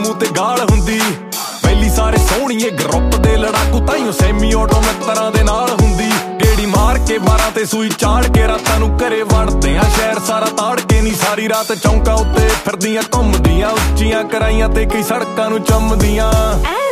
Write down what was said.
ਮੂੰਹ ਤੇ ਗਾਲ ਹੁੰਦੀ। ਪਹਿਲੀ ਸਾਰੇ ਸੋਹਣੀਏ ਗਰੁੱਪ ਦੇ ਲੜਾਕੂ ਤਾਈਓ ਸੈਮੀ ਆਟੋ ਮਿੱਤਰਾਂ ਦੇ ਨਾਲ ਹੁੰਦੀ। ਗੇੜੀ ਮਾਰ ਕੇ 12 ਤੇ ਸੂਈ ਚਾੜ ਕੇ ਰਾਤਾਂ ਨੂੰ ਘਰੇ ਵੜਦੇ ਆ ਸ਼ਹਿਰ ਸਾਰਾ ਤਾੜ ਕੇ ਨੀ ਸਾਰੀ ਰਾਤ ਚੌਂਕਾਂ ਉੱਤੇ ਫਿਰਦੀਆਂ ਘੁੰਮਦੀਆਂ ਉੱਚੀਆਂ ਕਰਾਈਆਂ ਤੇ ਕਈ ਸੜਕਾਂ ਨੂੰ ਚੁੰਮਦੀਆਂ।